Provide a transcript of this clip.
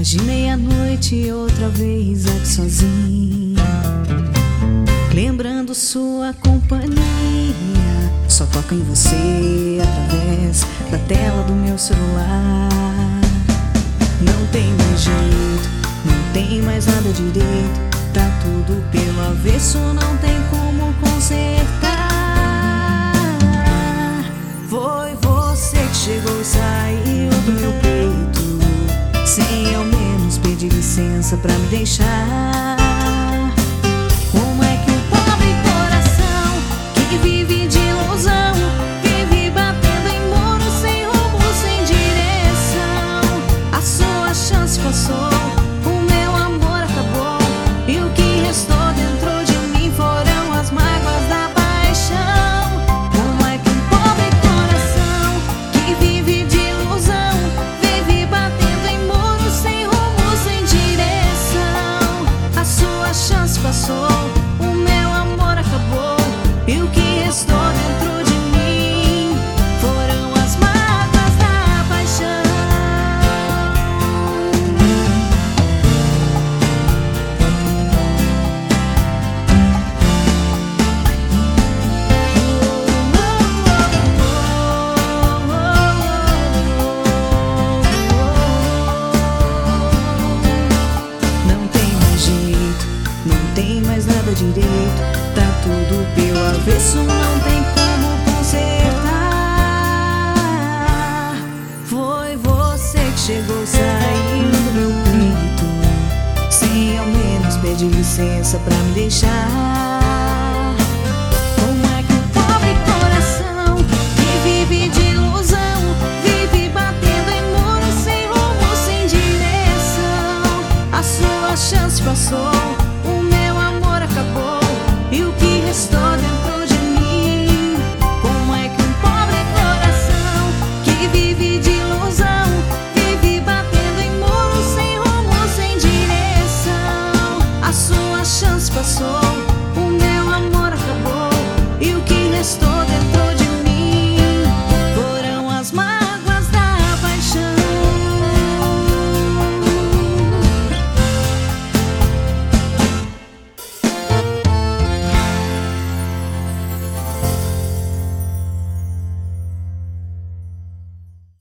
de meia-noite, outra vez aqui sozinha, lembrando sua companhia. Só toco em você através da tela do meu celular. Não tem mais jeito, não tem mais nada direito, tá tudo pelo avesso, não tem como consertar. Foi você que chegou e saiu do meu peito, sem ao menos pedir licença pra me deixar. Como é que um pobre coração que vive de ilusão vive batendo em muros sem rumo, sem direção? A sua chance passou, o meu amor acabou, e o que restou dentro de mim foram as mágoas da paixão. Como é que um pobre coração que vive de ilusão vive batendo em muros sem rumo, sem direção? A sua chance passou, o meu amor acabou, e o que restou dentro de mim foram as mágoas da paixão. Não tem mais jeito, não tem mais nada direito, tá tudo pelo avesso, não tem como consertar. Foi você que chegou, saiu do meu peito, sem ao menos pedir licença pra me deixar.